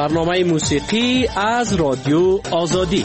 برنامه موسیقی از رادیو آزادی.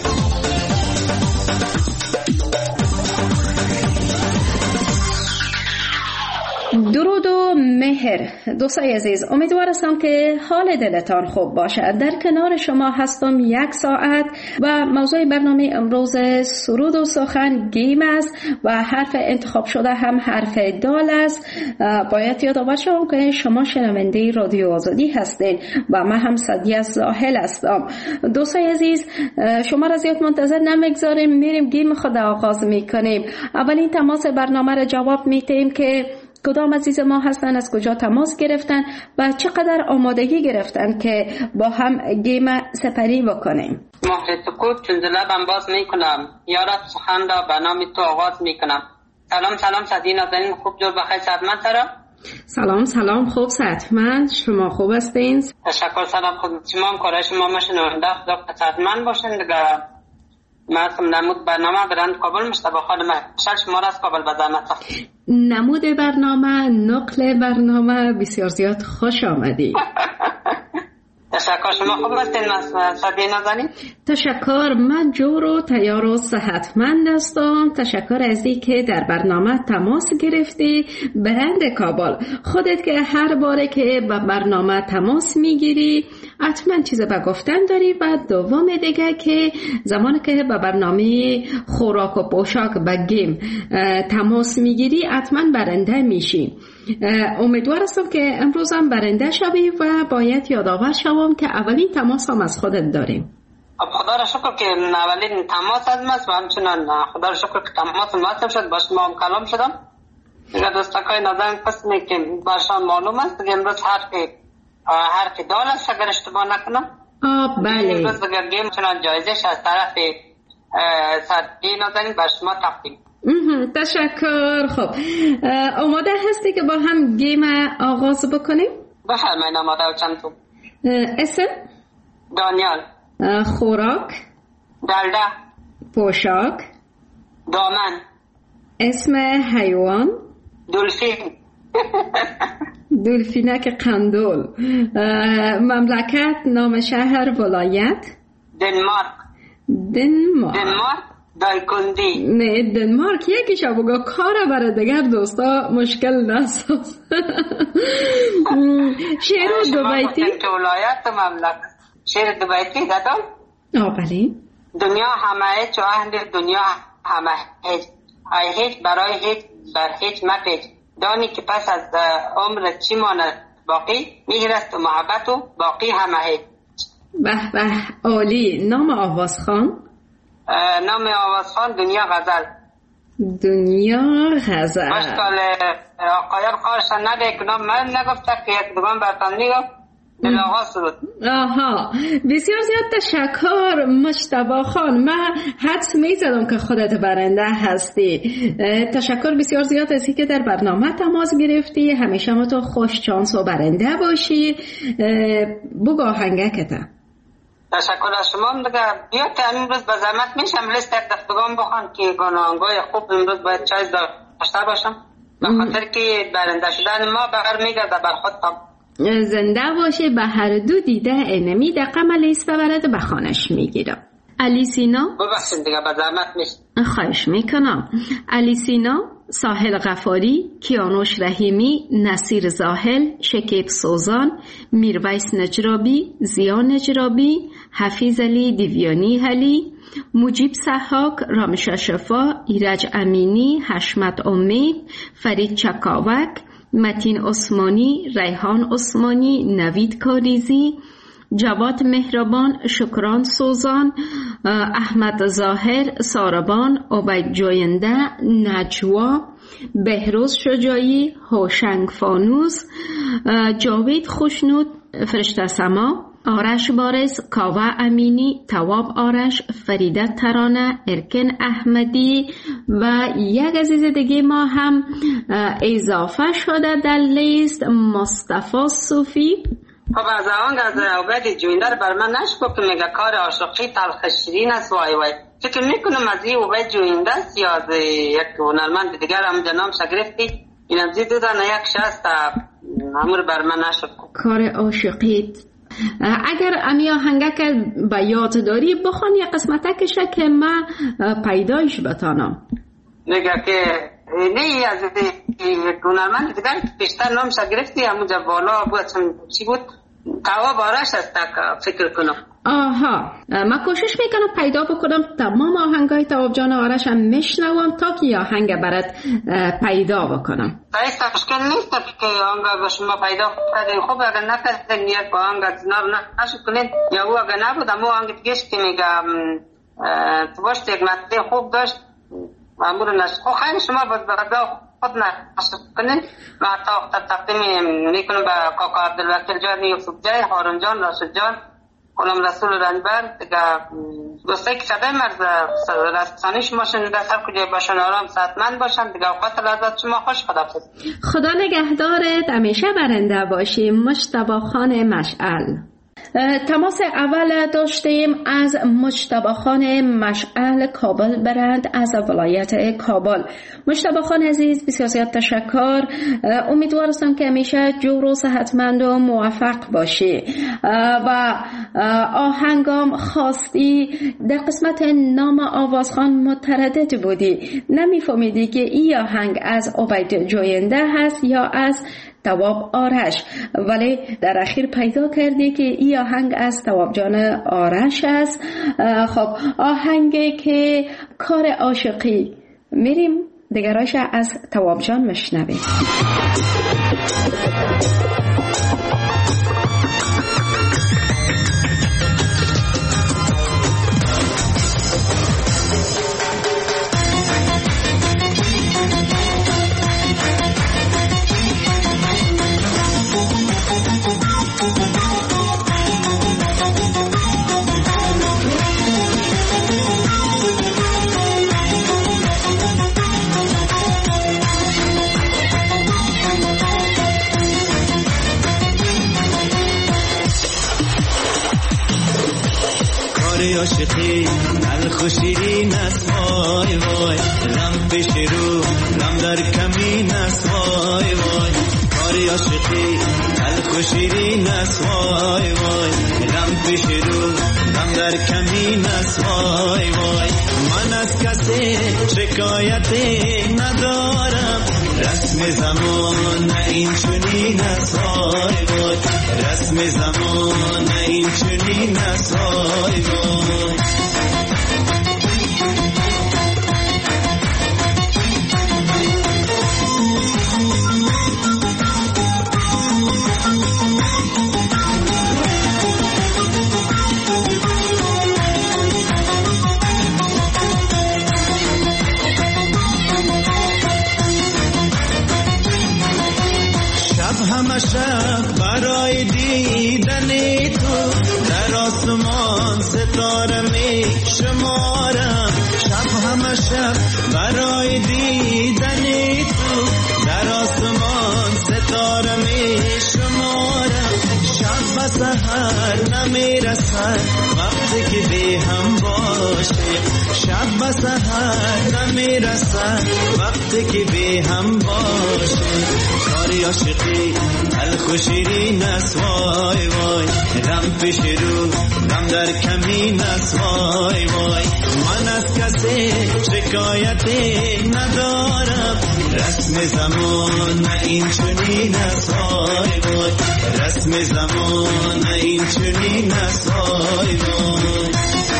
درود و مهر دوستای عزیز، امیدوار هستم که حال دلتان خوب باشد. در کنار شما هستم 1 ساعت و موضوع برنامه امروز سرود و سخن گیم است و حرف انتخاب شده هم حرف دال است. باید یادآور شوم که شما شنونده رادیو آزادی هستین و من هم سعدیه زاهل هستم. دوستای عزیز، شما را زیاد منتظر نمیگذاریم، میریم گیم خود آغاز میکنیم. اولین تماس برنامه را جواب میدیم که کدام عزیز ما هستن، از کجا تماس گرفتن و چقدر آمادگی گرفتن که با هم گیم سپری بکنیم. مهر سکوت چون لبم باز میکنم، یارب سخن را به نام تو آغاز میکنم. سلام سعدی نازنین، خوب جور بخیر صحتمند ترا؟ سلام خوب صحتمند، شما خوب هستین؟ تشکر. سلام خود شما هم کارای شما مشنونده خدا صحتمند باشین دیگه. مرسم نمود برنامه برند کابل مشتبه خانم شش شما را از کابل به زحمت. نمود برنامه، نقل برنامه، بسیار زیاد خوش آمدی. تشکر. شما خوب هستین سعدی نازنین؟ تشکر، من جور و تیار و صحتمند هستم. تشکر از این که در برنامه تماس گرفتی. برند کابل، خودت که هر باره که به برنامه تماس میگیری حتما چیز به گفتن داری و دوم دیگه که زمانی که به برنامه خوراک و پوشاک به گیم تماس میگیری حتما برنده میشی. امیدوار هستم که امروز هم برنده شوی و باید یادآور شوم که اولین تماس هم از خودت داریم. خدا را شکر که اولین تماس از ماست و همچنان خدا را شکر که تماس ماست شد، با شما هم کلام شدم. دیگه دوستاکای نازنین قسمی که برشان معلوم است که امروز حرف دال است اگر اشتباه نکنم. بله. امروز دیگه گیم چنان جایزش از طرف سعدی نازنین بر شما تقدیم. تشکر. خب آماده هستی که با هم گیم آغاز بکنیم؟ بخیر، من آماده و چند تو. اسم؟ دانیال. خوراک؟ دلده. پوشاک؟ دامن. اسم حیوان؟ دلفین. دلفینک قندول. مملکت، نام شهر، ولایت؟ دنمارک. دایکندی. نه دنمارک یکیش بگو، کار برای دیگر دوستا مشکل نساز. شعر دوبیتی؟ ولایت و مملکت. شعر دوبیتی دادم؟ بله. دنیا همه هیچ و اهل دنیا همه هیچ. هیچ برای هیچ بر هیچ مپیچ. دانی که پس از عمر چی ماند باقی؟ مهر است و محبت و باقی همه هیچ. به عالی. نام آوازخوان؟ نام آوازخوان دنیا غزل. دنیا غزل. مشکل آقایان خواهشان نده که نام من نگفته که یک دوان برتان میگفت دل آغاز سرود. بسیار زیاد تشکر مجتبی خان. من حدس میزدم که خودت برنده هستی. تشکر بسیار زیاد از اینکه در برنامه تماس گرفتی. همیشه ما تو خوش چانس و برنده باشی. بگو آهنگکتا. تشکر از شما. دیگه بیا که امروز به زحمت میشم لیست یک دفتگان بخوان که گناهانگاه خوب امروز باید چایز داشته باشم به خاطر که برنده شدن ما بغیر میگرده بر خودم. زنده باشه. به هر دو دیده انمی دقم لیست برده به خانش میگیرم. علی سینا. ببخشید دیگه به زحمت میشم. خواهش میکنم. علی سینا، ساحل غفاری، کیانوش رحیمی، نصیر زاهل، شکیب سوزان، میرویس نجرابی، زیا نجرابی، حفیظ علی دیویانی علی، مجیب سحاک، رامشا شفا، ایرج امینی، حشمت امید، فرید چکاوک، متین عثمانی، ریحان عثمانی، نوید کاریزی، جواد مهربان، شکران سوزان، احمد ظاهر، ساربان، عبید جوینده، نجوا، بهروز شجاعی، هوشنگ فانوس، جاوید خوشنود، فرشته سما، آرش بارز، کاوه امینی، تواب آرش، فریده ترانه، ارکن احمدی و یک عزیز دیگه ما هم اضافه شده در لیست، مصطفی صوفی. خب از آن از عبید جوینده بر من نشکو که میگه کار عاشقی تلخ شیرین است. وای فکر میکنم از این عبید جوینده است یا از یک هنرمند دیگر هم جنام شگرفتی. این از دو دانه یک شست امور بر من نشکو. کار عاشقی اگر امی آهنگک به یاد داری بخوان یه قسمتکشه که من پیدایش بتانم. نگه که نه از هنرمند دیگر بیشتر نامش گرفتی همونجا بالا بود چی بود تواب آرش است فکر کنم. آها من کوشش میکنم پیدا بکنم تمام آهنگای تواب جان آرش هم میشنوم تا که آهنگ برات پیدا بکنم. ایسا مشکل نیست که آهنگ با شما پیدا کنید. خوب اگر نکردین نیت با آهنگ زنار نشد کنید یا او اگر نبود اما آهنگ دیگهش که میگم تو باشت یک مطلع خوب داشت معمول نشد. خب خیلی شما بردا خود نشد کنید و حتی تقدیم میکنم به کاکا عبدالوکیل جان یوسف جای هارون جان راشد جان غلام رسول رنبر دیگه دوستایی که صدای مرز رسانی شما شنیده هر کجای باشن آرام صحتمند باشن دیگه اوقات لذت شما خوش. خداحافظ. خدا نگهدارت همیشه برنده باشی. مجتبی خان مشعل. تماس اول داشتیم از مجتبی خان مشعل کابل برند از ولایت کابل. مجتبی خان عزیز بسیار زیاد تشکر. امیدوارم که همیشه جور و صحتمند و موفق باشی و آهنگام خواستی در قسمت نام آوازخوان متردد بودی نمیفهمیدی که این آهنگ از عبید جوینده هست یا از تواب آرش ولی در اخیر پیدا کردی که این آهنگ از تواب جان آرش است. خب آهنگی که کار عاشقی میریم دیگراش از تواب جان مشنویم. عاشقی تلخ و شیرین است وای وای لم پیش رو لم در کمین است وای وای کاری عاشقی تلخ و شیرین است وای وای لم پیش رو لم در کمین است وای وای من از کسی شکایتی ندارم رسم زمان این چنین است وای وای رسم زمان این چنین است وای وای شب برای دیدن تو در آسمان ستاره می شمارم شب همه شب برای دیدن تو در آسمان ستاره می شمارم شب و سحر نمی رسد وقتی که بی هم باشه شب و سحر نمی رسد وقتی که بی هم باشه کاری عاشقی تلخ و شیرین است وای وای دم پیش رو دم در کمین است وای وای من از کسی شکایتی ندارم رسم زمان این چنین است وای وای رسم زمان این چنین است وای وای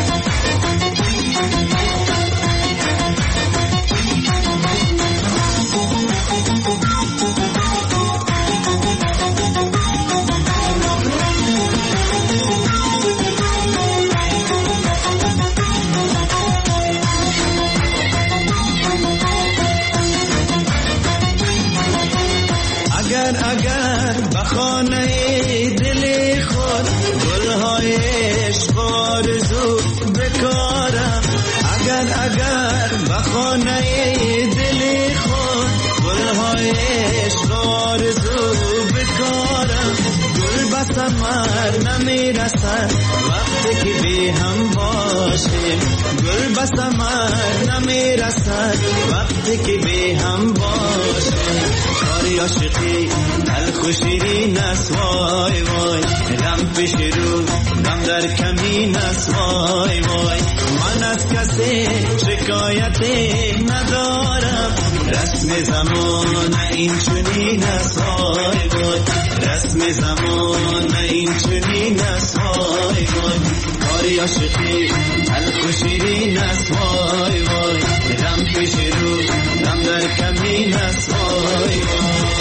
اگر بخانه دل خود گلهای عشق آرزو بکارم اگر بخانه دل خود گلهای عشق آرزو بکارم گل به ثمر نمیرسد وقتی که بی هم باشیم گل به ثمر نمیرسد وقتی که بی هم باشیم کاری عاشقی تلخ و شیرین است وای وای غم پیش رو غم در کمین است وای وای من از کسی شکایتی ندارم رسم زمان این چنین است وای وای رسم زمان این چنین است وای وای کاری عاشقی تلخ و شیرین است وای وای غم پیش رو غم در کمین است وای وای.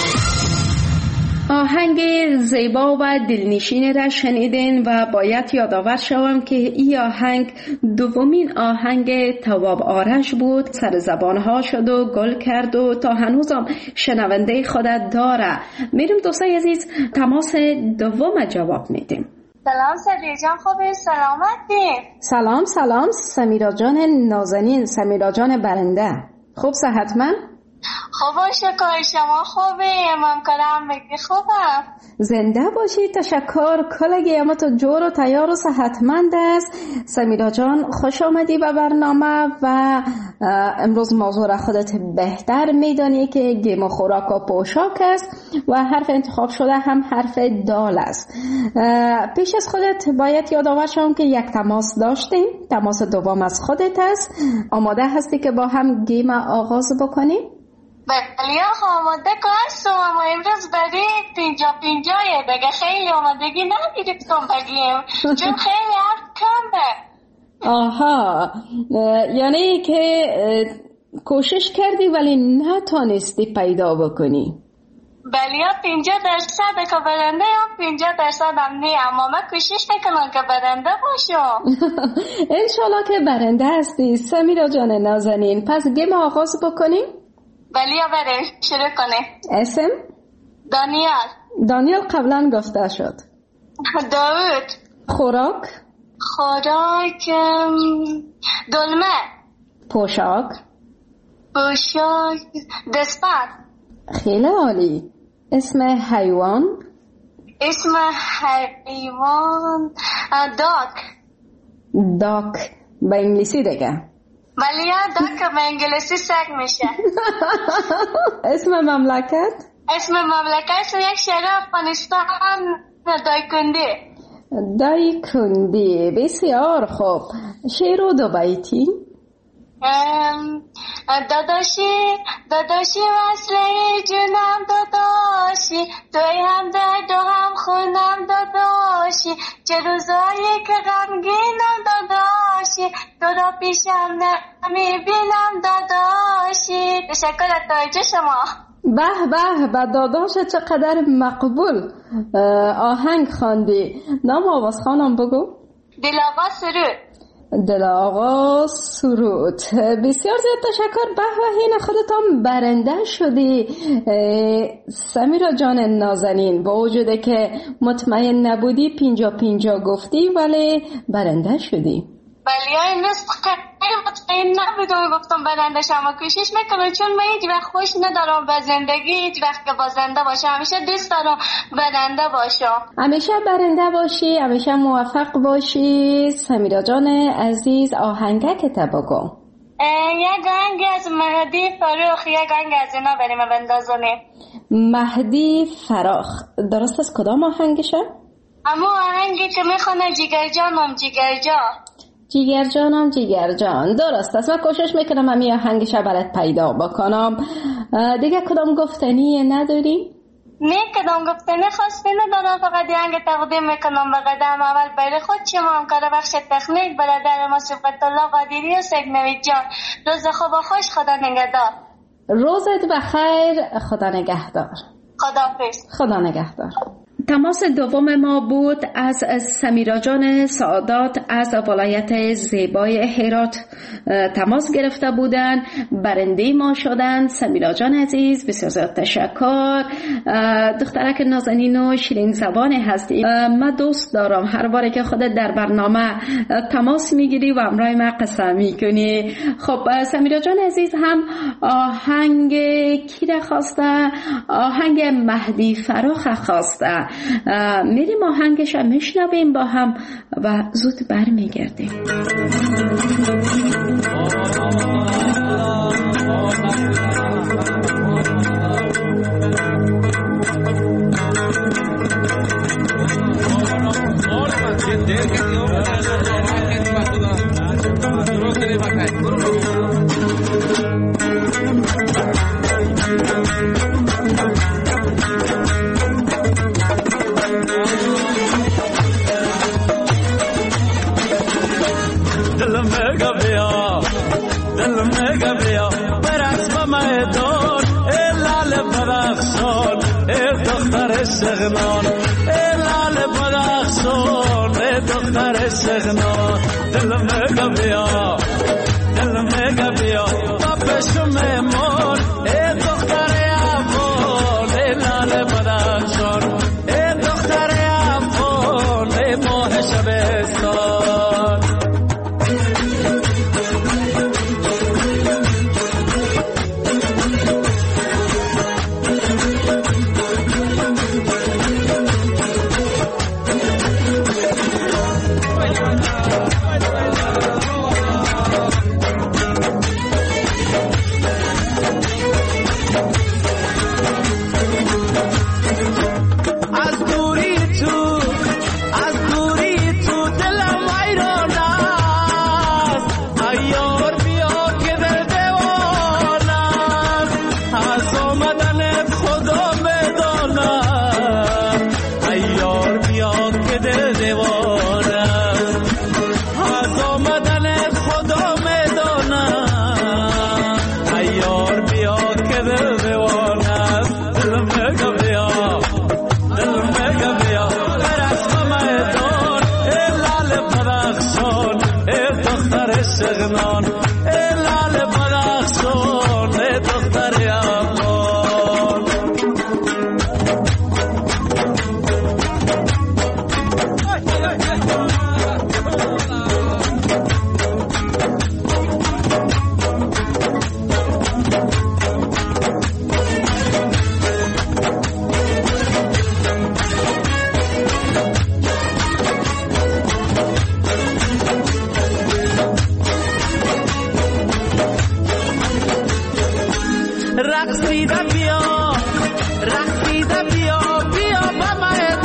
آهنگ زیبا و دلنشین را شنیدین و باید یادآور شوم که این آهنگ دومین آهنگ تواب آرش بود. سر زبانها شد و گل کرد و تا هنوزم شنونده خودت داره. میریم دوستای عزیز تماس دوم جواب میدیم. سلام سمیرا جان، خوبی؟ سلامتی؟ سلام سمیرا جان نازنین، سمیرا جان برنده. خوب صحتمند؟ خوب شکر، شما خوبی؟ امام کلام بگی خوبم. زنده باشی، تشکر. کلگی اما تو جور و تیار و صحتمند است. سمیرا جان خوش آمدی به برنامه و امروز موضوع را خودت بهتر میدانی که گیم و خوراک و پوشاک است و حرف انتخاب شده هم حرف دال است. پیش از خودت باید یادآور شوم که یک تماس داشتیم. تماس دوم از خودت است. آماده هستی که با هم گیم آغاز بکنیم؟ بله آماده که هستم، اما امروز برای 50 دیگه خیلی آمادگی ندارید کن بگیم چون خیلی حرف کمه. آها، یعنی که کوشش کردی ولی نتانستی پیدا بکنی. بله 50% که برنده هم 50% هم نی، اما من کوشش میکنم که برنده باشم. انشالله که برنده هستی سمیرا جان نازنین. پس گیم آغاز بکنیم؟ بله بریم شروع کنیم. اسم؟ دانیال قبلا گفته شد. داود. خوراک دلمه. پوشاک دستبند. خیلی عالی. اسم حیوان داک به انگلیسی دیگه. ولی داک به انگلیسی سگ میشه. اسم مملکت یک شهر افغانستان دایکندی. بسیار خوب. شعر و دو بیتی. داداشی وصله جونم داداشی، توی هم درد و هم خونم داداشی، چه روزایی که غمگینم داداشی، تو را پیشم نمیبینم داداشی. تشکر از توجه شما. به داداش چقدر مقبول آهنگ خواندی. نام آوازخوانم بگو. دل آقا سرود. بسیار زیاد تشکر. به هین خودتان برنده شدی سمیرا جان نازنین. با وجوده که مطمئن نبودی 50 گفتی ولی برنده شدی. ولی امروز خیلی مطمئن نبودم گفتم برنده شما. کوشش میکنم چون من هیچ وقت خوش ندارم به زندگی، هیچ وقت که بازنده باشم. همیشه دوست دارم برنده باشم. همیشه برنده باشی، همیشه موفق باشی. سمیرا جان عزیز آهنگک بگو. یک آهنگ از مهدی فراخ، یک آهنگ از اینا بریم بندازونیم. مهدی فراخ درست از کدام آهنگشه؟ اما آهنگی که میخونه جیگر جان درست است. من کوشش میکنم همین آهنگش برات پیدا بکنم. دیگه کدام گفتنی نداری؟ نه کدام گفتنی خاصی ندارم، فقط یه آهنگ تقدیم میکنم به قدم اول برای خود شما همکار بخش تکنیک برادر ما صفت الله قادری و سگنوی جان. روز خوب و خوش. خدا نگهدار. روزت بخیر. خدا نگهدار. خدا نگهدار. تماس دوم ما بود از سمیرا جان سعادت از ولایت زیبای هرات. تماس گرفته بودن، برنده ما شدن. سمیرا جان عزیز بسیار زیاد تشکر. دخترک نازنین و شیرین زبان هستی. من دوست دارم هر باره که خودت در برنامه تماس میگیری و امرای من قصه میکنی. خب سمیرا جان عزیز هم آهنگ کی را خواسته؟ آهنگ مهدی فراخ خواسته. میریم آهنگش هم میشنویم با هم و زود برمیگردیم. دل میگه بیا برقص به میدان ای لال بدخشان ای دختر شغنان ای لال بدخشان ای دختر شغنان دل میگه بیا دل میگه بیا بابش میمون ای دختر افغان ای لال بدخشان ای دختر افغان ای ماه شبستان شغنان ای لال بدخشان ای دختر افغان رقصیده بیا رقصیده بیا بیا به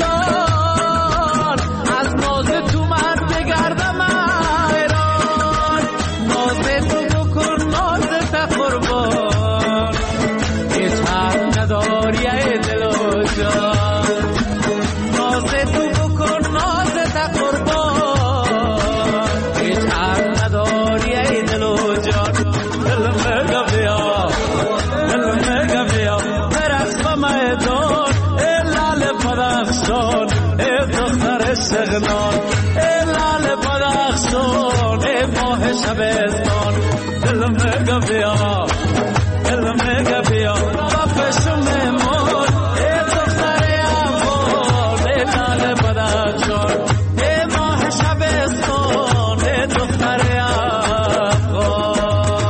میدان از ناز تو من بگردم ایران ناز تو بکن ناز تا قربان هیچ حق نداری ای دل و جان ناز تو بکن ناز تا قربان هیچ حق نداری ای دل و جان دل میگه بیا دل میگه بیا برقص به میدان ای لال بدخشان ای دختر شغنان ای لال بدخشان ای ماه شبستان دل میگه بیا دل میگه بیا بابش میمون ای دختر افغان ای لال بدخشان ای ماه شبستان ای دختر افغان.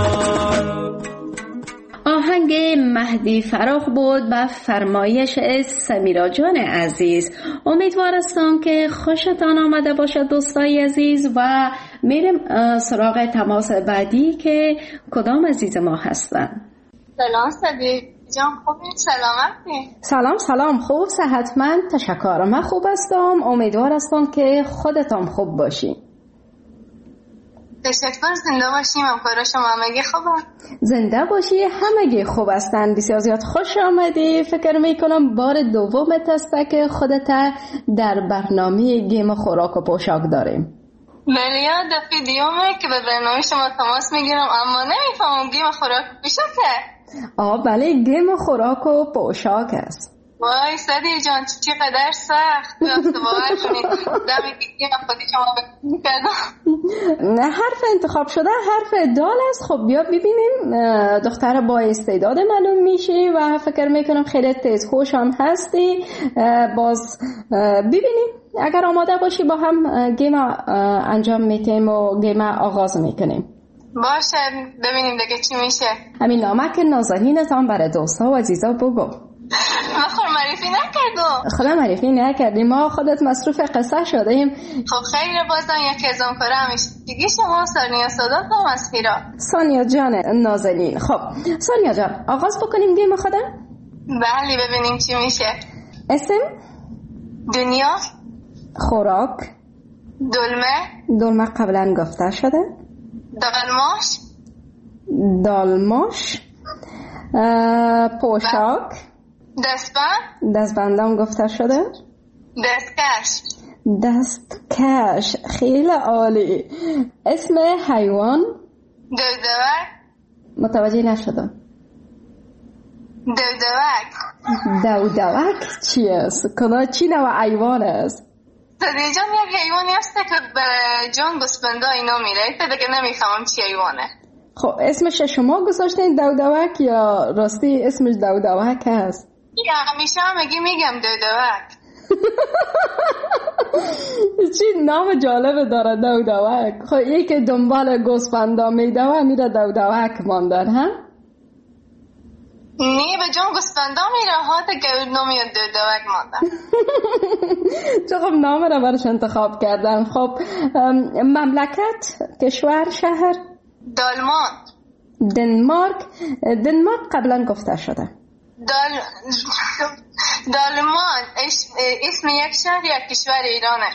آهنگ مهدی فراخ بود به فرمایش سمیرا جان عزیز. امیدوارستم که خوشتان آمده باشد دوستای عزیز و میریم سراغ تماس بعدی که کدام عزیز ما هستن. سلام صدیق جان، خوبی؟ سلامتی؟ سلام خوب صحتمند تشکر. من خوب هستم، امیدوارستم که خودتان خوب باشی. تشکر. زنده باشیم. همکارا شما همگی خوبن؟ زنده باشی، همگی خوب هستن. بسیار زیاد خوش آمدی. فکر میکنم بار دومت است که خودت در برنامه گیم خوراک و پوشاک داریم. بله، دفعه دیومه که به برنامه شما تماس میگیرم اما نمیفهمم گیم خوراک و پوشاکه. بله، گیم خوراک و پوشاک است. وای صدیق جان چقدر سخت. باور کنید دمی گیم خودی شما میکردم. نه، حرف انتخاب شده حرف دال است. خب بیا ببینیم. دختر با استعداد معلوم میشی و فکر میکنم خیلی تیز خوش هم هستی. باز ببینیم اگر آماده باشی با هم گیم انجام میتیم و گیم آغاز میکنیم. باشه ببینیم دیگه چی میشه. همین نامک نازنینتان برای دوستا و عزیزا بگو. ما خود معرفی نکردم. خدا معرفی نکردیم، ما خودت مصروف قصه شدیم. خب خیلی بازم یکی از همکارا همیشگی شما سانیا صادق هم از خیرا. سانیا جان نازنین. خب سانیا جان آغاز بکنیم گیم خودم؟ بله ببینیم چی میشه. اسم؟ دنیا. خوراک؟ دلمه قبلا گفته شده. دالماش. پوشاک؟ دستبندم گفته شده. دستکش. خیلی عالی. اسم حیوان؟ متوجه نشدم. دودوک چی است؟ کدام چی نوع حیوان است؟ صدیق جان یک حیوانی است که به جان گوسفندا اینا میره. تا دیگه نمیفهمم چی حیوانه. خب اسمش شما گذاشتین دودوک یا راستی اسمش دودوک است؟ یا همیشه هم میگم دودوک. چی نام جالب داره دودوک. خب یکی دنبال گوسفندا میدوه میره دودوک ماندن ها؟ نه به جان گوسفندا میره ها تا که نامی دودوک ماندن. چه خب نام را برش انتخاب کردن. خب مملکت، کشور، شهر؟ دالمان. دنمارک قبلا گفته شده. دالمان اسم یک شهر یا کشور ایرانه.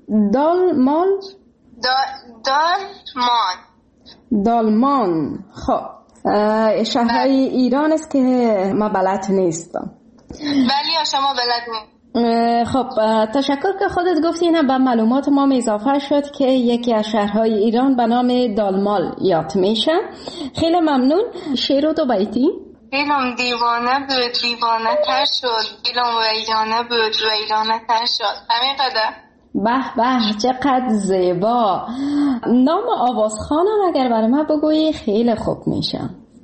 دالمان. خب شهرهای ایران است که ما بلد نیستم. ولی شما بلد نیست. خب تشکر که خودت گفتی. اینا به معلومات ما اضافه شد که یکی از شهرهای ایران به نام دالمال یاد میشه. خیلی ممنون. شعر و دو بیتی. دلم دیوانه بود دیوانه تر شد، دلم ویرانه بود ویرانه تر شد. همین قدر. به به چقدر زیبا. نام آوازخانم اگر برای من بگویی خیلی خوب میشه.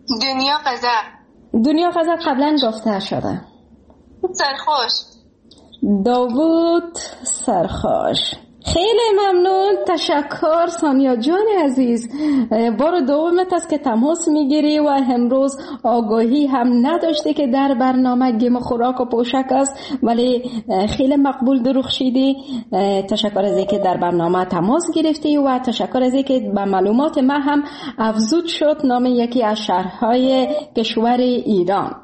دنیا غزل قبلا گفته شده. سرخوش. داوود سرخوش. خیلی ممنون. تشکر سانیا جان عزیز. بار دومت است که تماس میگیری و امروز آگاهی هم نداشتی که در برنامه گیم خوراک و پوشک است، ولی خیلی مقبول درخشیدی. تشکر از اینکه در برنامه تماس گرفتی و تشکر از اینکه به معلومات من هم افزود شد نام یکی از شهرهای کشور ایران.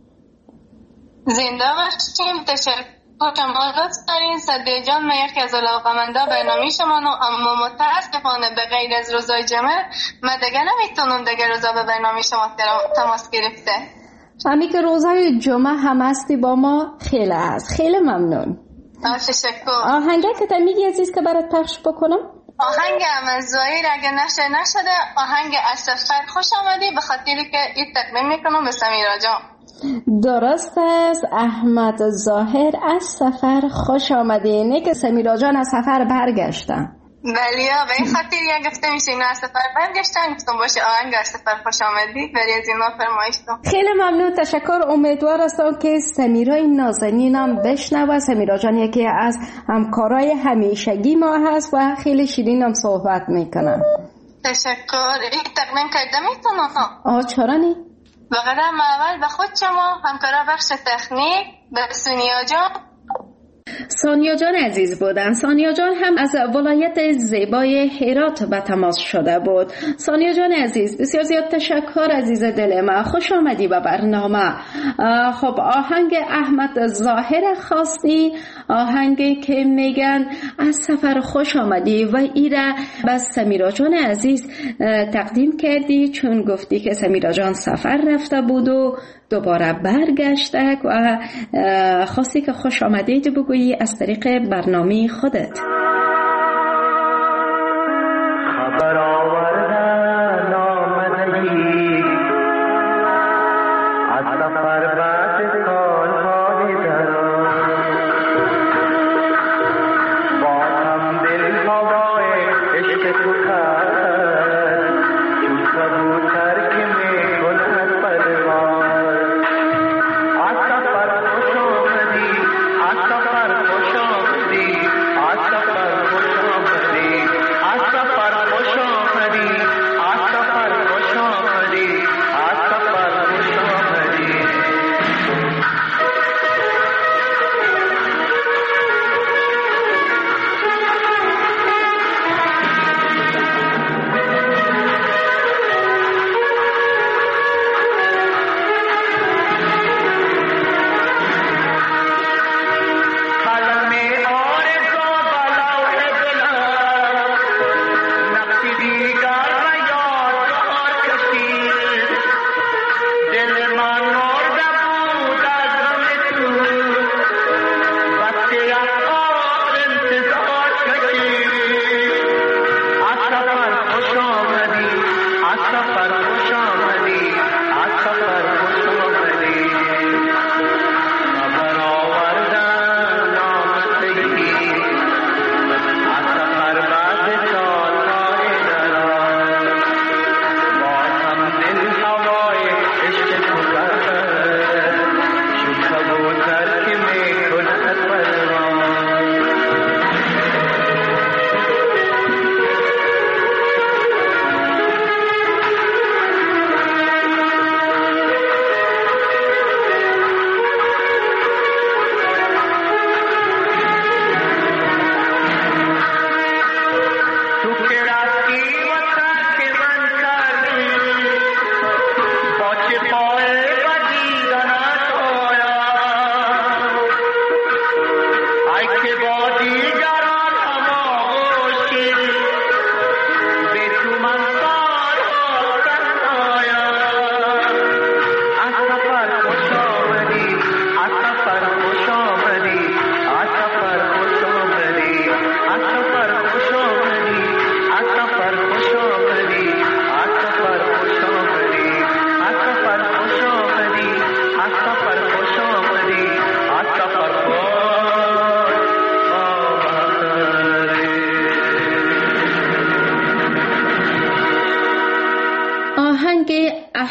زنده باشیم. تشکر. شما لطف دارین. صدیق جان من یکی از علاقه‌مندا برنامه شما اما متاسفانه به غیر از روزای جمعه من دیگه نمیتونم دیگه روزا به برنامه شما تماس گرفته. همین که روزای جمعه هم هستی با ما خیلی است. خیلی ممنون. تشکر. آهنگه که تا میگی عزیز که برات پخش بکنم؟ آهنگ احمد ظاهر اگه نشده آهنگ از سفر خوش آمدی، به خاطری که این تقدیم میکنم به سمیرا جان. درست است. احمد ظاهر از سفر خوش آمدی. نه که سمیرا جان از سفر برگشتن. بله به این خاطر یا گفته میشه نه از سفر برگشتن، گفتم باشه آهنگ از سفر خوش آمدی بری از اینا فرمایش دم. خیلی ممنون. تشکر. امیدوار هستم که سمیرای نازنینم بشنوه. سمیرا جان یکی از همکارای همیشگی ما هست و خیلی شیرینم صحبت میکنن. تشکر. این تقدیم کرده میتونم؟ چرا نی؟ به قدم اول به خود شما همکارا بخش تکنیک، به سونیا جان. سانیا جان عزیز بودن. سانیا جان هم از ولایت زیبای هرات به تماس شده بود. سانیا جان عزیز بسیار زیاد تشکر عزیز دل من. خوش آمدی به برنامه. خب آهنگ احمد ظاهر خواستی، آهنگی که میگن از سفر خوش آمدی و ایره به سمیرا جان عزیز تقدیم کردی، چون گفتی که سمیرا جان سفر رفته بود و دوباره برگشته و خواستی که خوش آمدید بگویی از طریق برنامه خودت. خبر آوردن آمدی از سفر بعد سالهای دران، بازم دل هوای عشق تو کرد، چون کبوتر که می‌کند پرواز. از سفر خوش آمدی، از سفر خوش آمدی، از سفر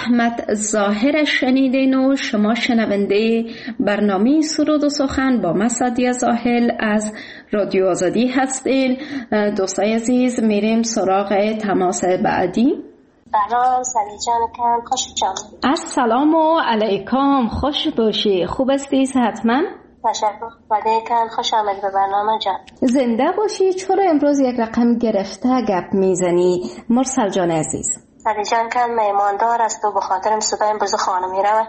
احمد ظاهر شنیدین و شما شنونده برنامه سرود و سخن با من سعدیه زاهل از رادیو آزادی هستین. دوستای عزیز میریم سراغ تماس بعدی. سلام سعدی جان کم، خوش آمدید. السلام علیکم، خوش باشی. خوب هستی حتما؟ تشکر. وعلیکم، خوش آمدید به برنامه جان. زنده باشی. چرا امروز یک رقم گرفته گپ میزنی مرسل جان عزیز؟ سعدی جان کم میماندار است و بخاطرم صدای امروز خانمی روه.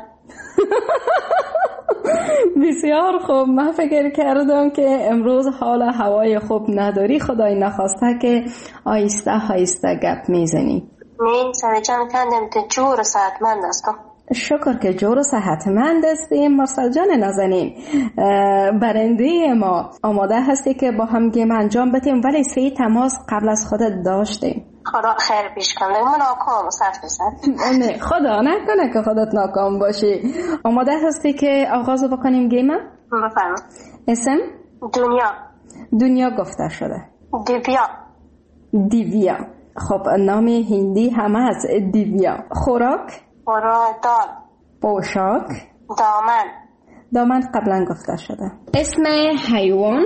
بسیار خوب. من فکر کردم که امروز حال هوای خوب نداری، خدای نخواسته که آیسته آیسته گپ میزنی. نه سعدی جان کندم که جور و صحتمند هستم. شکر که جور و صحتمند هستیم. مرسل جان نازنین، برنده ما آماده هستی که با هم گیم انجام بدیم، ولی 3 تماس قبل از خودت داشتیم. خدا خیر پیش کنه. من ناکام صرف بزن. نه خدا نکنه که خودت ناکام باشی. آماده هستی که آغاز بکنیم گیم؟ بفرمایید. اسم؟ دنیا گفته شده. دیویا. خب نام هندی همه از دیویا. خوراک؟ دال. پوشاک؟ دامن قبلا گفته شده. اسم حیوان؟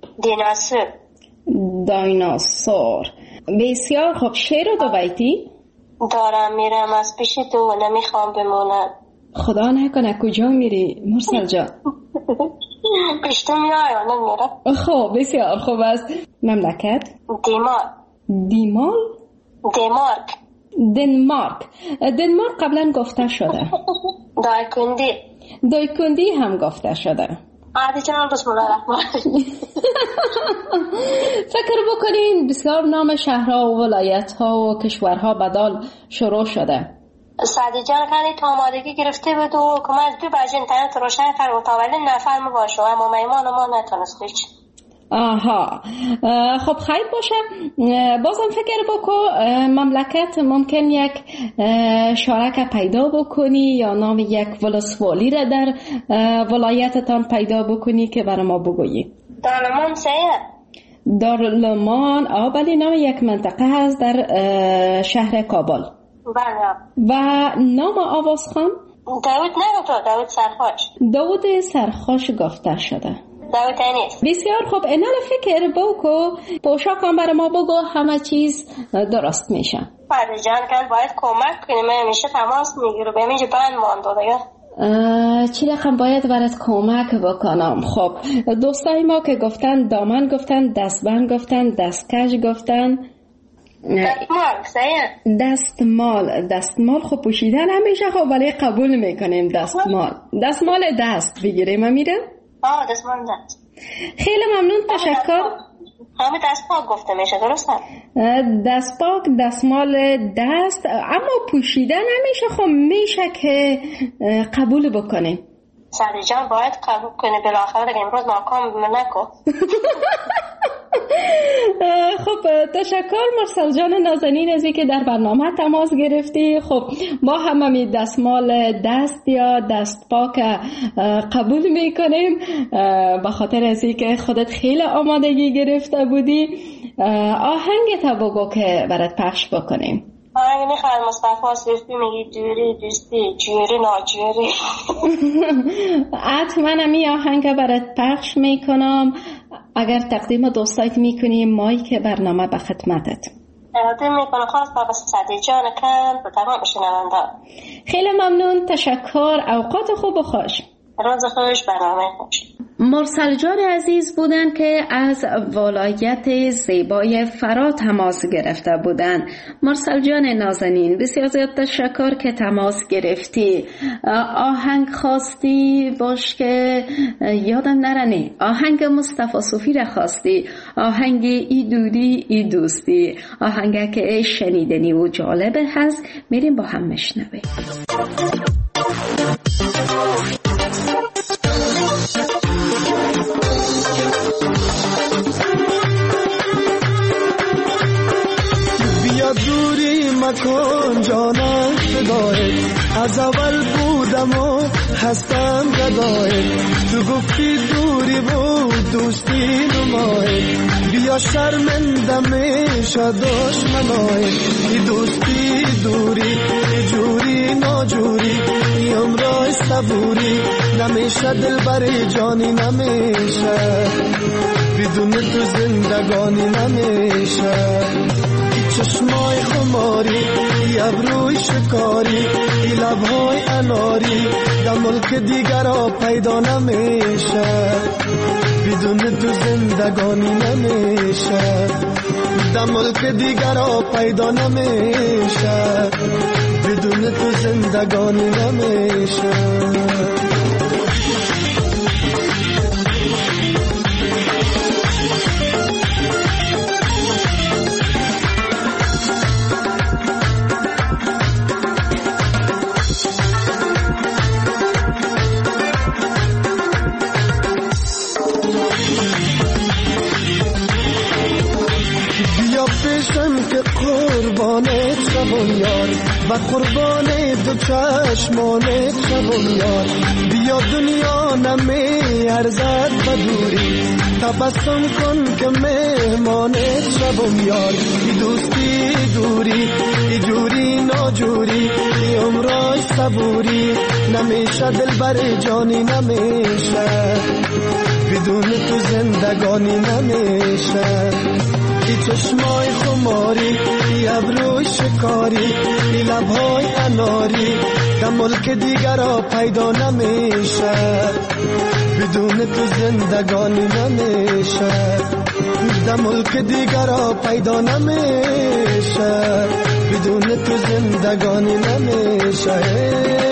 دیناسور. بسیار خوب. شعر و 2 بیتی؟ دارم میرم از پیش تو و نمیخوام بمونم. خدا نکنه کجا میری مرسل جان؟ پیش تو میایم نمیرم. خب بسیار خوب است. مملکت؟ دنمارک قبلا گفته شده. دایکندی هم گفته شده. عادی جان بسم الله الرحمن الرحیم. فکر بکنین بسیار نام شهرها و ولایت‌ها و کشورها بدال شروع شده. سعدی جان کنی تا آمادگی گرفته بود و کمک دو بجه اینترنت روشن کرد و تا ولی نفرم باشه اما میمان ما نتونست هیچ. آها خب خیر باشه. بازم فکر بکن مملکت ممکن یک شارک پیدا بکنی یا نام یک ولسوالی را در ولایتتان پیدا بکنی که برای ما بگویی. دارلمان سیه؟ دارلمان بله نام یک منطقه هست در شهر کابل. بله. و نام آوازخوان؟ داود سرخوش گفته شده. بسیار خوب. اینال فکر بکو پوشاک هم برای ما بگو همه چیز درست میشه. فرد جان کن باید کمک کنیم. همیشه تماس میگیرو به میجه بند مانده دیگه. چی رقم باید برات کمک بکنم؟ خب دوستای ما که گفتن دامن گفتن، دستبند گفتن، دستکش گفتن، دستمال خب پوشیدن همیشه خب ولی قبول میکنیم. دستمال دست بگیریم امیره؟ دستمال دست. خیلی ممنون. تشکر. همه دستپاک گفته میشه درسته؟ دستپاک دستمال دست، اما پوشیدن همیشه خب میشه که قبول بکنیم. سعدی جان باید قبول کنی بالاخره دیگه امروز ناکام نکو. خب تشکر مرسل جان نازنین از اینکه در برنامه تماس گرفتی. خب ما همه دستمال دست یا دست پاک قبول میکنیم به خاطر از اینکه خودت خیلی آمادگی گرفته بودی. آهنگ تا بگو که برات پخش بکنیم. آهنگ میخواد مصطفی صرفی میگی دوری دوستی جوری ناجوری. حتما همی آهنگ برات پخش میکنم. اگر تقدیم دوستایت میکنیم مایک برنامه به خدمتت. تقدیم میکنم خاص بابا سعدی جان کن به تمام شنونده. خیلی ممنون. تشکر. اوقات خوب و خوش. روز خوش. برنامه خوش. مرسل جان عزیز بودن که از ولایت زیبای فرا تماس گرفته بودن. مرسل جان نازنین بسیار زیاد تشکر که تماس گرفتی. آهنگ خواستی باش که یادم نرنی. آهنگ مصطفی صوفی را خواستی. آهنگ ای دوری ای دوستی. آهنگ که شنیدنی و جالبه هست. میریم با هم مشنویم. بیا دوری مکن جانم فدای از اول بودم و هستم گدای، تو گفتی دوری بود دوستی نمای، بیا شرمنده میشه دشمنای، ای دوستی دوری ای جوری ناجوری، ای عمرای صبوری نمیشه دل بر جانی نمیشه، بدون تو زندگانی نمیشه، چشمای خماری ای ابروی شکاری ای لبهای اناری در ملک دیگر پیدا نمیشه، بدون تو زندگانی نمیشه، در ملک دیگر پیدا نمیشه، بدون تو زندگانی نمیشه. که قربانت شوم یار و قربان دو چشمانت شوم یار، بیا دنیا نمی ارزد بدوری، تبسم کن که مهمانت شوم یار، ای دوستی دوری ای جوری ناجوری، ای عمرای صبوری نمیشه دل بر جانی نمیشه، بدون تو زندگانی نمیشه، ای چشمای خماری ای ابروی شکاری ای لبهای اناری در ملک دیگر پیدا نمیشه، بدون تو زندگانی نمیشه، در ملک دیگر پیدا نمیشه، بدون تو زندگانی نمیشه.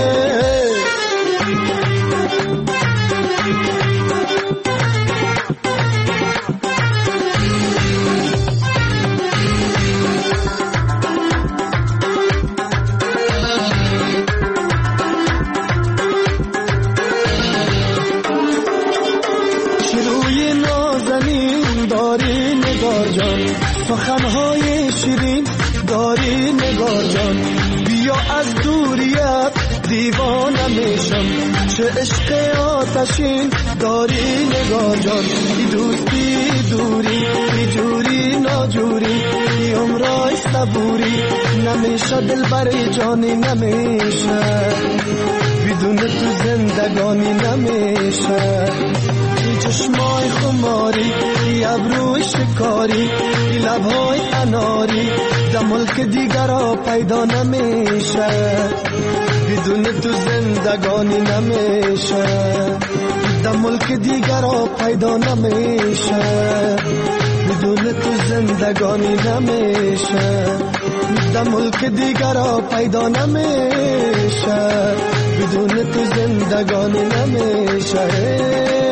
سخنهای شیرین داری نگار جان، بیا از دوریت دیوانه میشم، چه عشق آتشین داری نگار جان، ای دوستی دوری ای جوری ناجوری، ای عمرای صبوری نمیشه دل بر جانی نمیشه، بدون تو زندگانی نمیشه، چشمای خماری ای ابروی شکاری ای لبهای اناری در ملک دیگر پیدا نمیشه، بدون تو زندگانی نمیشه، در ملک دیگر پیدا نمیشه، بدون تو زندگانی نمیشه، در ملک دیگر پیدا نمیشه، بدون تو زندگانی نمیشه.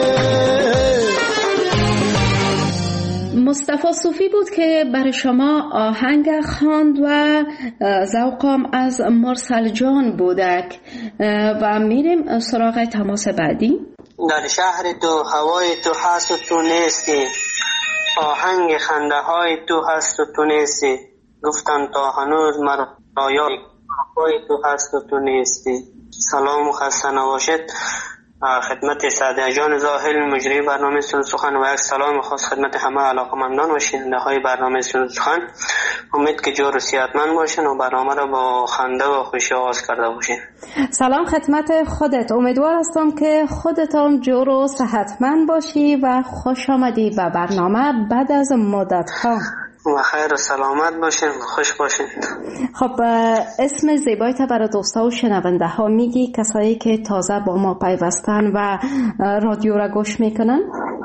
مصطفی صوفی بود که برای شما آهنگ خواند و ذوقم از مرسل جان بودک و میریم سراغ تماس بعدی. در شهر تو هوای تو هست و تو نیستی، آهنگ خنده های تو هست و تو نیستی، گفتن تا هنوز مرایای تو هست و تو نیستی. سلام و خسته نباشید خدمت سعدیه جان زاهل مجری برنامه سخن و یک سلام خاص خدمت همه علاقمندان و شنونده های برنامه سخن. امید که جور و صحتمند باشین و برنامه را با خنده و خوشی آغاز کرده باشین. سلام خدمت خودت، امیدوار هستم که خودت هم جور و صحتمند باشی و خوش آمدی به برنامه بعد از مدت ها. و خیر و سلامت باشین، خوش باشین. خب اسم زیبایت برای دوستا و شنونده ها میگی، کسایی که تازه با ما پیوستن و رادیو را گوش میکنن؟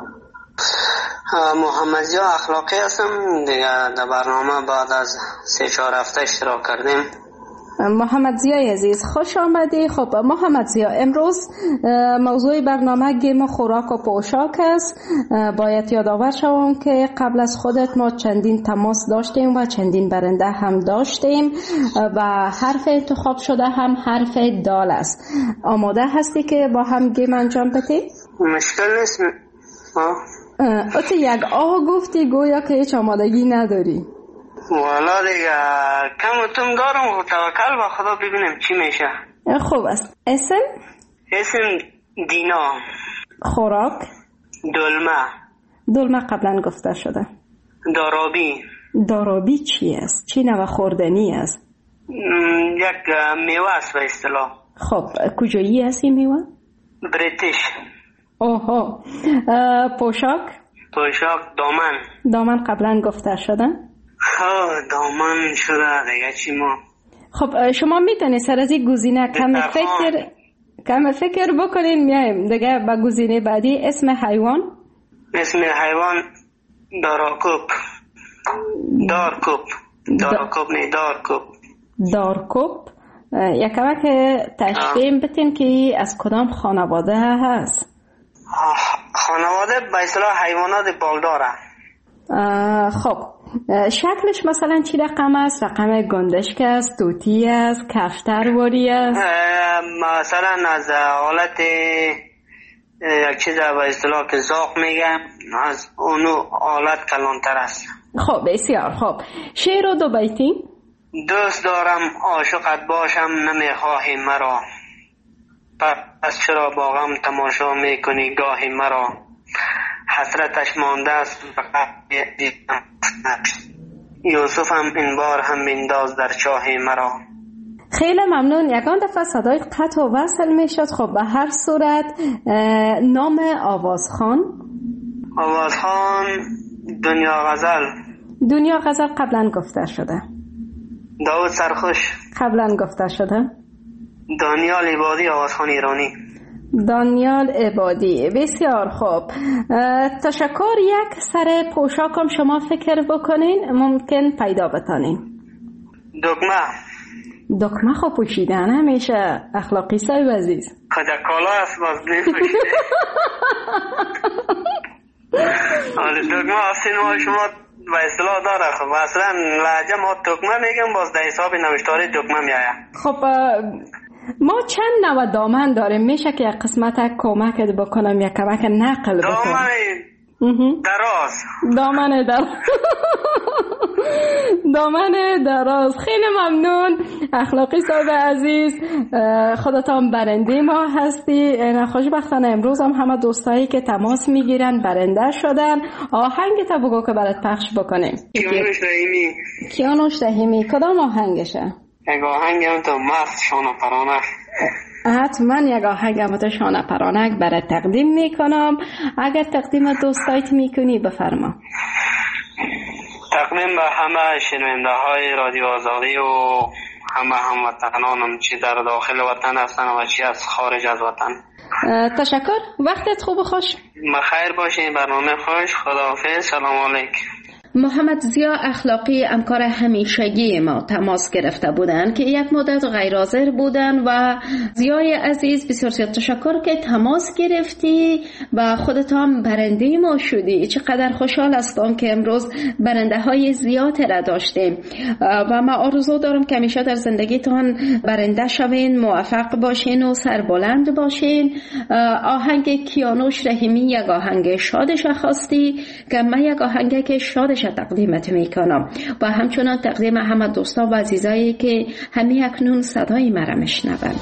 محمد ضیا اخلاقی هستم دیگه، در برنامه بعد از 3-4 هفته اشتراک کردیم. محمد ضیای عزیز خوش آمدی. خب محمد ضیا، امروز موضوع برنامه گیم و خوراک و پوشاک است. باید یادآور شوم که قبل از خودت ما چندین تماس داشتیم و چندین برنده هم داشتیم و حرف انتخاب شده هم حرف دال است. آماده هستی که با هم گیم انجام بدی؟ مشکل نیست. ات یک آه گفتی گویا که هیچ آمادگی نداری. والا دیگه کم دارم و توکل به خدا ببینیم چی میشه. خوب است. اسم دینا. خوراک دلمه قبلا گفته شده. دارابی چی است؟ چی نوع خوردنی است؟ یک میوه است به اصطلاح. خب کجایی است این میوه؟ بریتیش. اوه. پوشاک دامن قبلا گفته شده؟ دامن شده دیگه چی ما. خب شما میتونید سر از این گزینه کم فکر بکنین میایم دیگه به گزینه بعدی. اسم حیوان دارکوب. یک کمک تشبیه بتین که از کدام خانواده هست؟ خانواده به اصطلاح حیوانات بالداره. خب شکلش مثلا چی رقم است؟ رقم گندشک است، توتی است، کفترواری است؟ مثلا از حالت یک چیز به اصطلاح که زاغ میگم از اونو حالت کلانتر است. خب بسیار خوب. شعر و 2 بیتی. دوست دارم عاشقت باشم نمیخواهی مرا، پس چرا با غم تماشا میکنی گاهی مرا، حسرتش مانده است فقط دیدم یوسفم این بار هم بنداز در چاه مرا. خیلی ممنون. یکان دفعه صدای قطع و وصل میشد. خب به هر صورت نام آوازخوان دنیا غزل قبلا گفته شده. داود سرخوش قبلا گفته شده. دانیال عبادی آوازخوان ایرانی. دانیال عبادی. بسیار خوب. تشکر. یک سر پوشاکم شما فکر بکنین ممکن پیدا بتانین. دکمه خب پوشیدن همیشه اخلاقی صاحب عزیز. کالا است باز نمیشه. دکمه آسین شما به اصطلاح داره. خب اصلا لهجه ما دکمه میگم باز در حساب نوشتاری دکمه میآید. خب ما چند نوع دامن داریم. میشه که یک قسمت کمکت بکنم یک کمک نقل بکنم. دامن دراز. خیلی ممنون اخلاقی صاحب عزیز. خودتان برنده ما هستی. خوشبختانه امروز هم همه دوستایی که تماس میگیرن برنده شدن. آهنگ تا بگو که برات پخش بکنیم. کیانوش رحیمی. کدام آهنگشه؟ یک آهنگ هم تو مست شانه پرانک. حتما یک آهنگ هم تو شانه پرانک برای تقدیم میکنم. اگر تقدیم دوستایت میکنی بفرما. تقدیم به همه شنونده های رادیو آزادی و همه هموطنانم چی در داخل وطن هستن و چی از خارج از وطن. تشکر. وقتت خوب و خوش. بخیر باشین. برنامه خوش. خداحافظ. سلام علیکم. محمد ضیا اخلاقی همکار همیشگی ما تماس گرفته بودند که یک مدت غیر حاضر بودند و ضیای عزیز بسیار تشکر که تماس گرفتی و خودت هم برنده ما شدی. چقدر خوشحال هستم که امروز برنده های زیاد را داشتیم و من آرزو دارم که همیشه در زندگیتان برنده شوین، موفق باشین و سربلند باشین. آهنگ کیانوش رحیمی یک آهنگ شادش خواستی که من یک آهنگ که شادش تقدیمت میکنم و همچنان تقدیم همه دوستا و عزیزایی که همین اکنون صدای مرا میشنوند.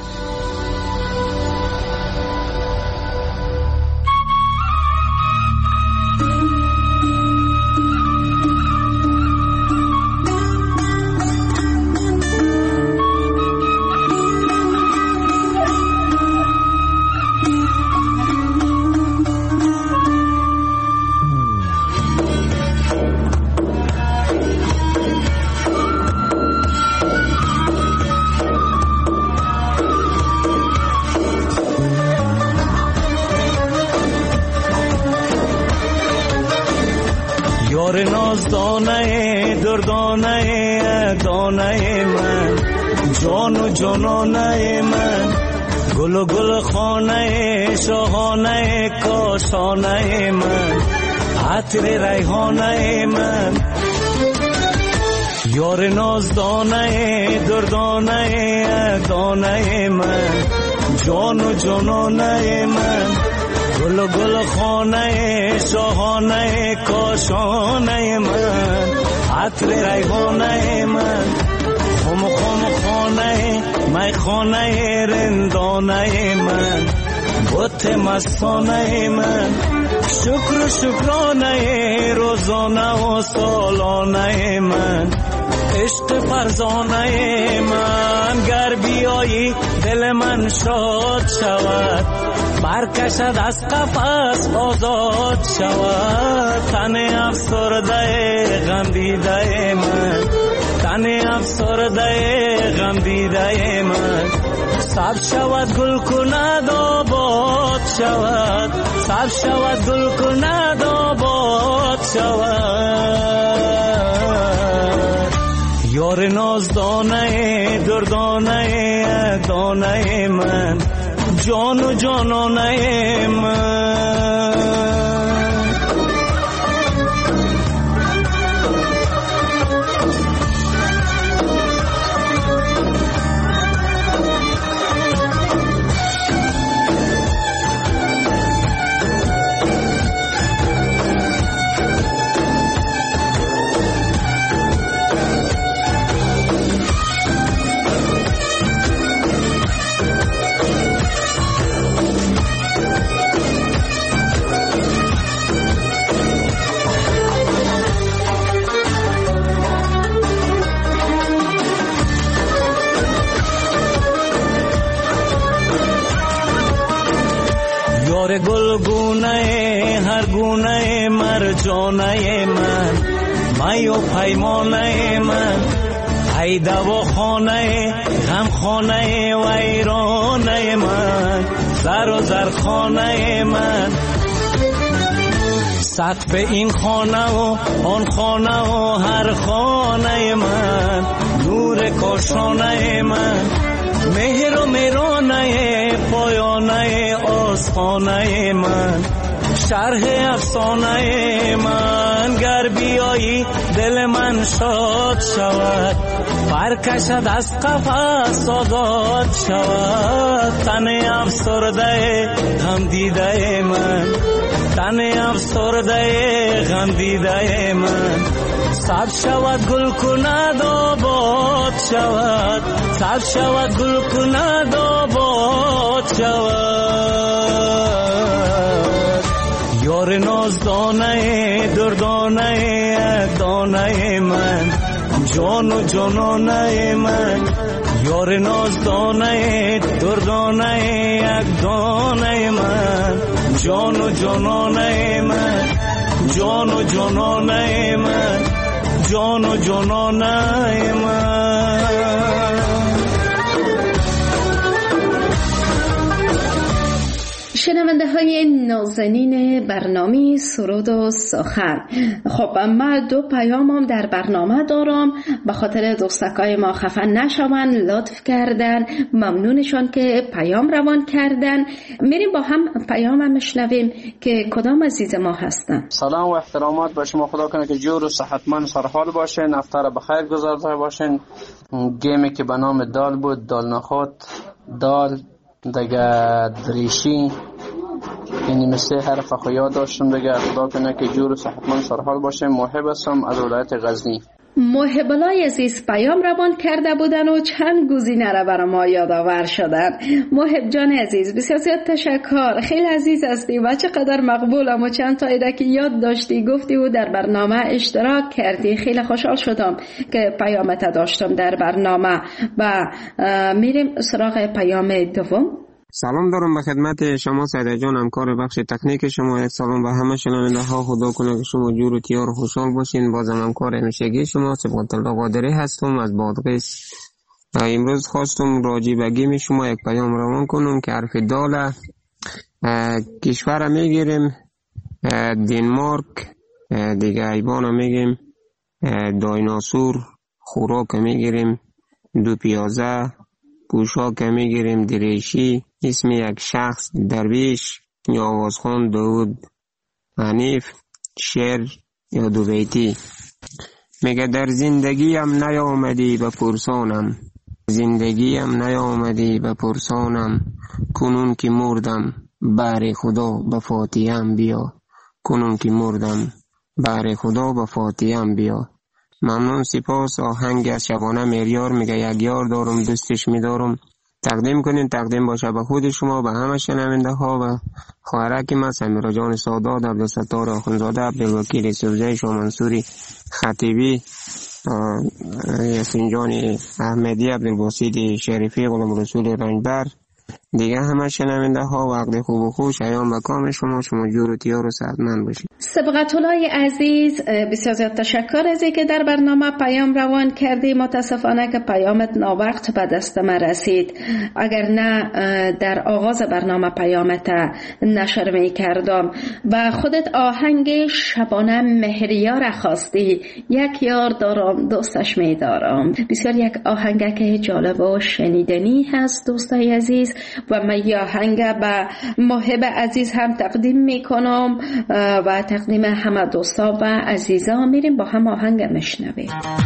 دانه دردانه دانه من، جان و جانانه من، گل و گل خانه شاهانه کاشانه من، عطر ریحانه من، یار نازدانه دردانه دانه من، جان و جانانه من، گل و گل خانه شاهانه کاشانه من، عطر ریحانه من، خم خم خانه میخانه رندانه من، بت مستانه من، شکر و شکرانه روزانه و سالانه من، عشق فرزانه من. گر بیایی دل من شاد شود، برکشد از قفس آزاد شود. تن افسرده غم دیده من، تن افسرده غم دیده من، سبز شود گل کند آباد شود، سبز شود گل کند آباد شود. یار نازدانه دردانه دانه من، جان و جانانه من. گلگونه هر گونه مرجانه من، می و پیمانه من، ای دوا خانه غم خانه ویرانه من، زر و زرخانه من، سقف این خانه و آن خانه و هر خانه من، نور کاشانه من، مهر و مهرانه پایانه آستانه من، شرح افسانه من. گر بیایی دل من شاد شود، برکشد از قفس آزاد شود. تن افسرده غم دیده من، تن افسرده غم دیده من، سبز شود گل کند آباد شود، سبز شود گل کند آباد شود. یار نازدانه دردانه دانه من، جان و جانانه من، یار نازدانه دردانه یک دانه من، جان و جانانه من، جان و جانانه من، جان و جانانه من. شنونده های نازنین برنامه سرود و سخن، خب من دو پیامم در برنامه دارم. به خاطر دوستکای ما خفن نشون، لطف کردن، ممنونشان که پیام روان کردن. میریم با هم پیام میشنویم که کدام عزیز ما هستن. سلام و احترامات به شما، خدا کنه که جور و صحتمند سرحال باشین، افطار بخیر گذارده باشین. گیمی که به نام دال بود، دال نخود، دال دیگه دریشی، اینی مثل حرف خو یاد داشتم دیگه. خدا کنه که جور و صحتمند سرحال باشه. محب هستم از ولایت غزنی. محب الله عزیز پیام روان کرده بودن و چند گزینه را برای ما یادآور شدن. محب جان عزیز بسیار زیاد تشکر، خیلی عزیز هستی و چقدر مقبولم و چند تا ایده که یاد داشتی گفتی و در برنامه اشتراک کردی. خیلی خوشحال شدم که پیامت داشتم در برنامه. و میریم سراغ پیام دوم. سلام دارم به خدمت شما سعید جان، همکار بخش تکنیک شما. یک سلام به همه شنونده ها. خدا کنه که شما جور و تیار و خوشحال باشین. بازم همکار همیشگی شما صبغت الله قادری هستم از بادغیس. امروز خواستم راجع به گیم شما یک پیام روان کنم که حرف داله. کشور میگیریم دنمارک، دیگه حیوان میگیم دایناسور، خوراک میگیریم دو پیازه، پوشاک میگیریم دریشی، اسم یک شخص درویش یا آوازخوان داود حنیف، شعر یا دو بیتی. میگه در زندگیم نیامدی بپرسانم، زندگیم نیامدی بپرسانم، کنون که مردم بر خدا به فاتحه‌ام بیا، کنون که مردم بر خدا به فاتحه‌ام بیا. ممنون، سپاس. آهنگ از شبانه مهریار میگه یک یار دارم دوستش میدارم تقدیم کنین. تقدیم باشه به خود شما، به همه شنونده ها و خواهرک ما سمیرا جان سادات، عبدالستار آخونزاده، عبدالوکیل سوزه، شاه منصوری خطیبی، یاسین جان احمدی، عبدالباسط شریفی، غلام رسول رنجبر، دیگه همه شنونده ها وقت خوب و خوش ایام و کام شما جور و تیار و صحتمند باشید. سبقت الله عزیز، بسیار زیاد تشکر از اینکه در برنامه پیام روان کردی. متاسفانه که پیامت ناوقت به دست ما رسید، اگر نه در آغاز برنامه پیامت نشر می کردم. و خودت آهنگ شبانه مهریار خواستی، یک یار دارم دوستش می دارم. بسیار یک آهنگ که جالب و شنیدنی هست دوستای عزیز، و من این آهنگ به محب عزیز هم تقدیم می کنم و تقدیم همه دوستا و عزیزا. میریم با هم آهنگ مشنویم.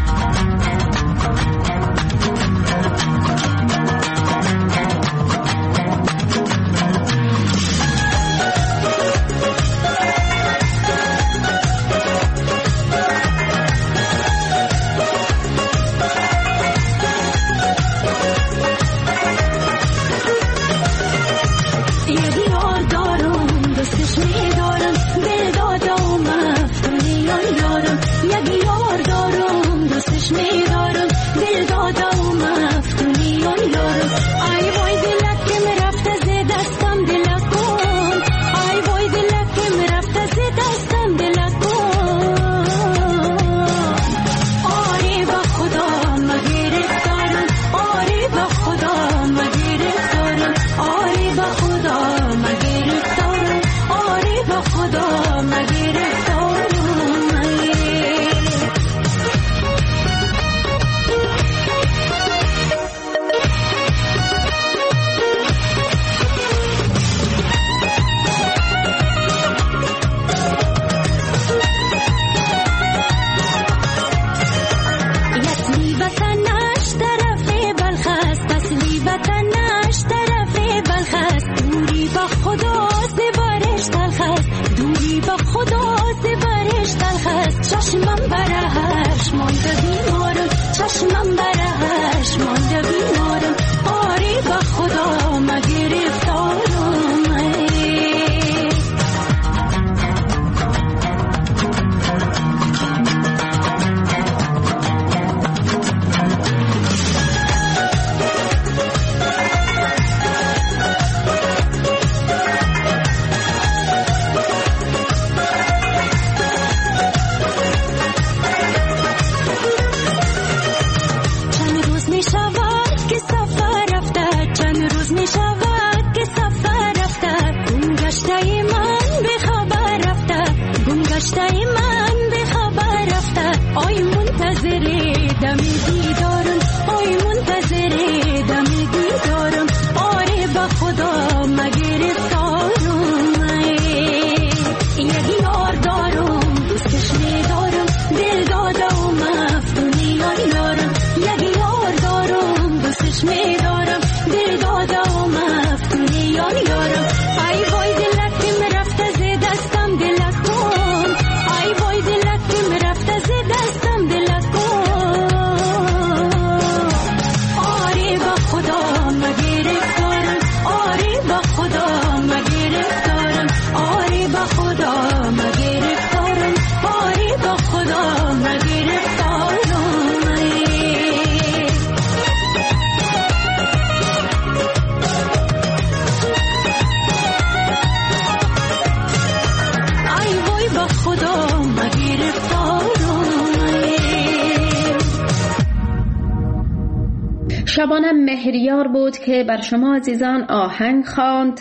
شبانه مهریار بود که بر شما عزیزان آهنگ خواند.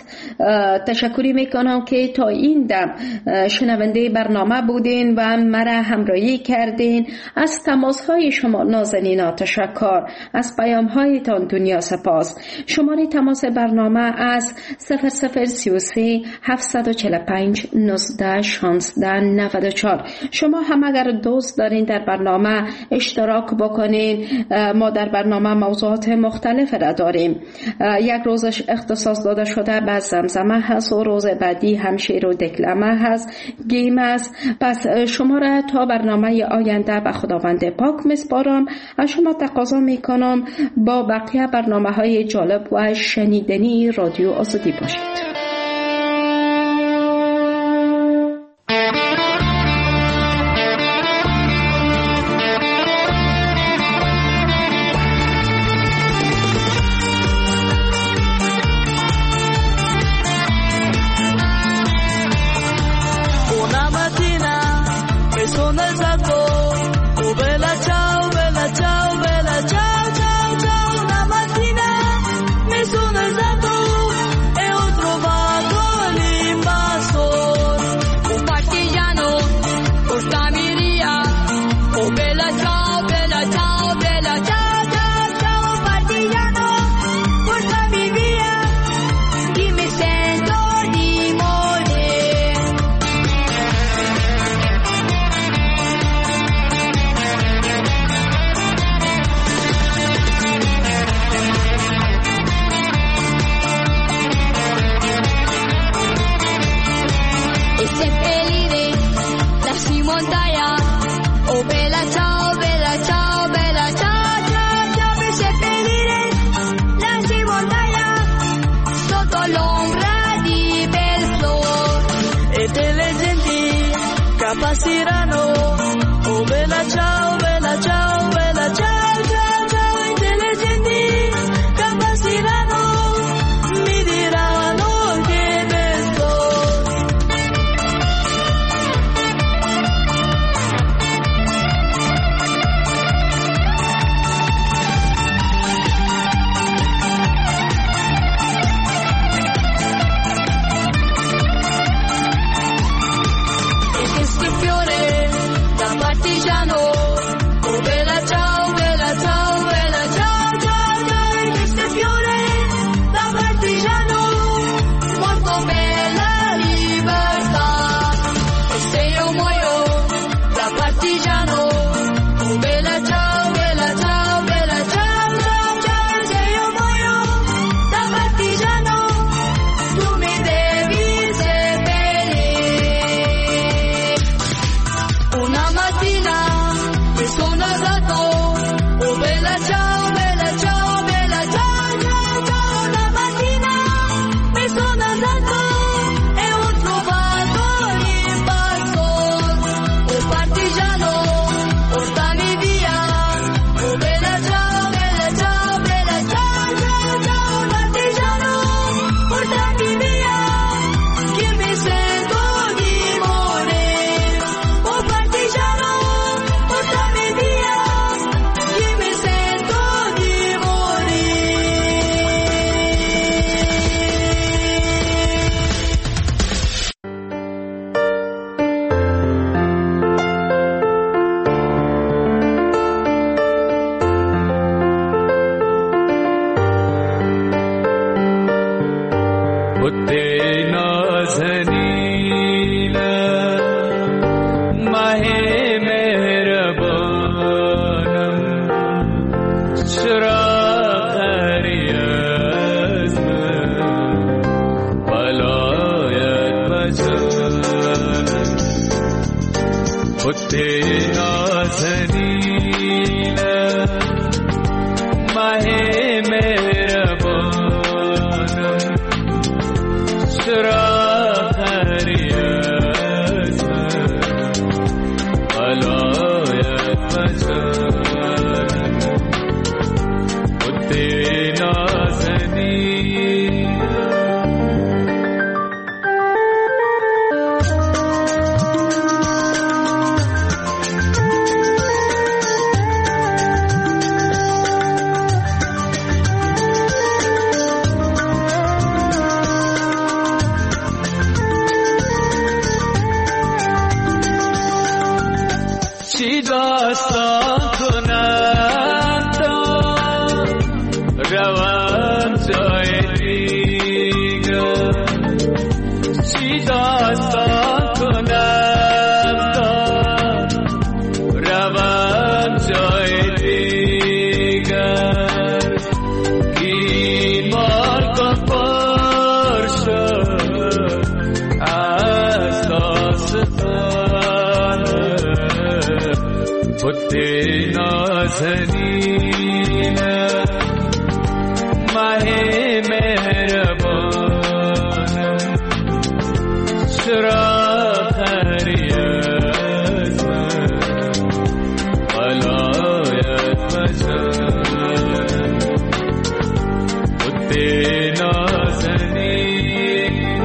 تشکری میکنم که تا این دم شنونده برنامه بودین و مرا همراهی کردین. از تماس های شما نازنینا تشکر، از پیام هایتان دنیا سپاس. شماره تماس برنامه از 0033 745 19 16 94. شما هم اگر دوست دارین در برنامه اشتراک بکنین، ما در برنامه موضوعات روزهای مختلف را داریم. یک روزش اختصاص داده شده به زمزمه هست و روز بعدی هم شعر و دکلمه هست، گیم است. پس شما را تا برنامه آینده به خداوند پاک میسپارم. از شما تقاضا میکنم با بقیه برنامه‌های جالب و شنیدنی رادیو آزادی باشید. بت نازنین ماه مهربانم چرا خری از من ولایت و جانم بت نازنین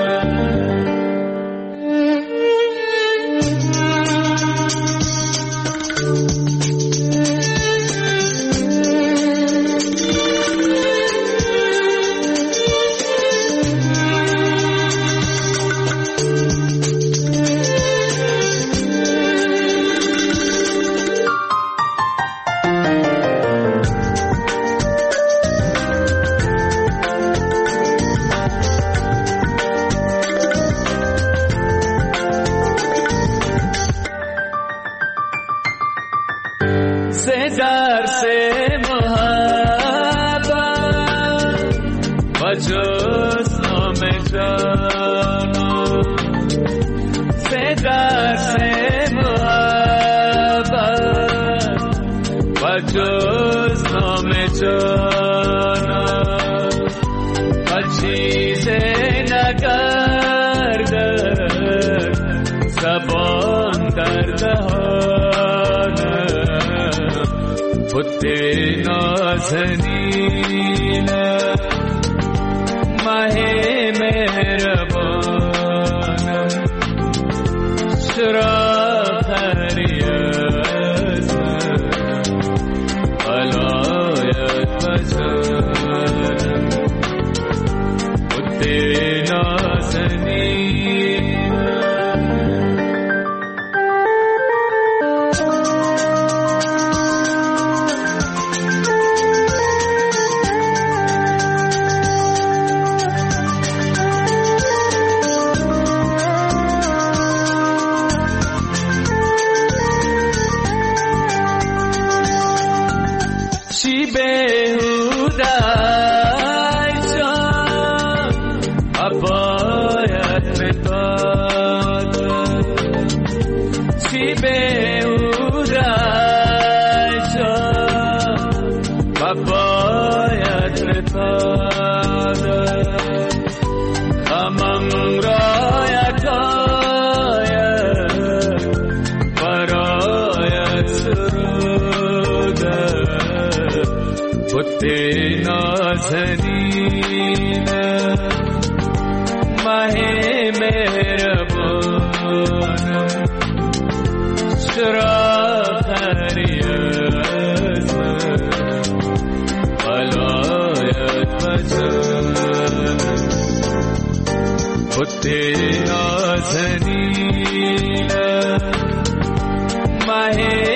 درس محبت و جز نام جانم سه درس محبت و جز نام جانم و چیز نگردد زبان در دهانم بت نازنین ماه مهربانم چرا خری از من ولایت و جانم بت نازنین چی بهوده جان باید بدادم چی بهوده جان باید بدادم غمم را یکایک برایت سرودم بت نازنین ماه مهربانم چرا خری از من ولایت و جانم بت نازنین ماه